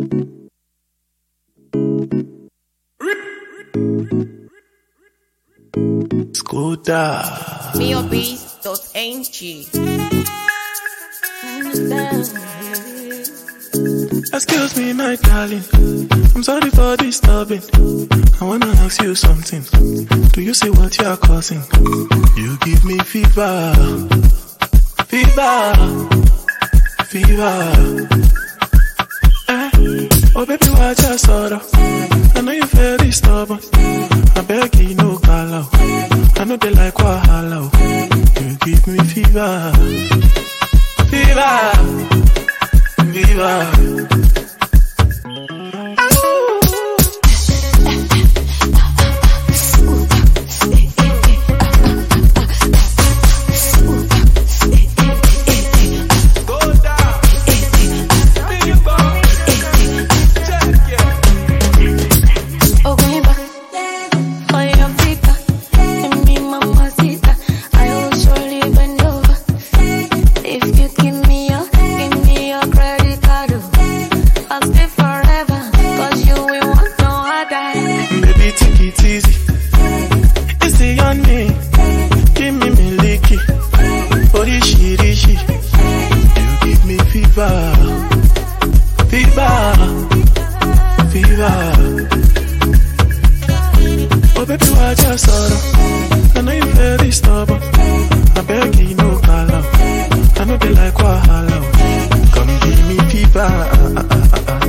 Skoda. Neobeast.ng. Excuse me, my darling. I'm sorry for disturbing. I wanna ask you something. Do you see what you are causing? You give me fever. Fever. Fever. Oh baby, why just sorrow? I know you very stubborn. I beg you, no call out. I know they like wahala. You give me fever. Fever. Fever. Oh baby, why just sorrow? I know you very stubborn. I beg you, no call out. I know they like wahala. Come give me fever.